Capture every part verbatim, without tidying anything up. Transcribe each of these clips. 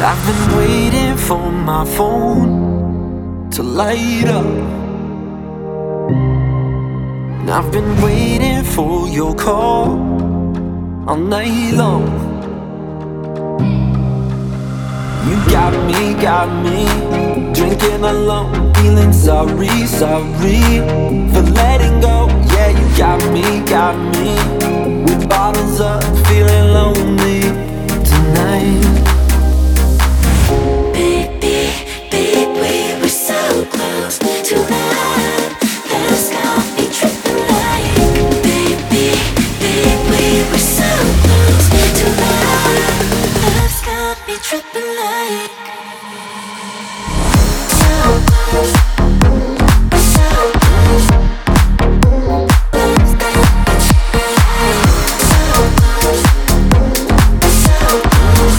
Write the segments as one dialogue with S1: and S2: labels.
S1: I've been waiting for my phone to light up. And I've been waiting for your call all night long. You got me, got me drinking alone, feeling sorry, sorry for letting go. Yeah, you got me, got me with bottles up, feeling lonely tonight.
S2: Baby, baby, we were so close to love. Love's got me tripping like. Baby, baby, we were so close to love. Love's got me tripping like. So close, so close. Love's got me tripping like. So close, so close.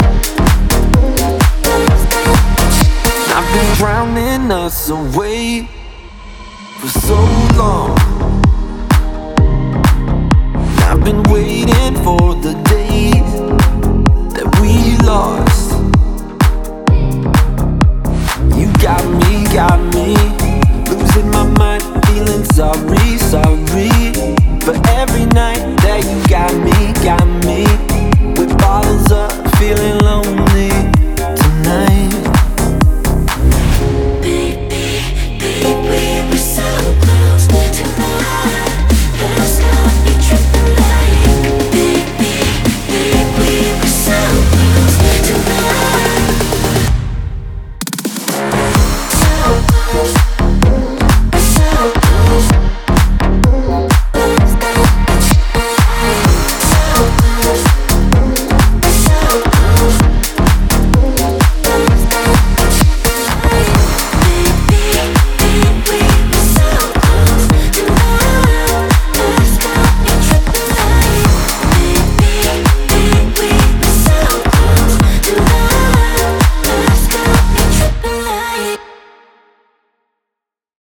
S1: I've been drowning us away for so long. I've been waiting for the days that we lost. You got me, got me losing my mind, feeling sorry, sorry for every night that you got me.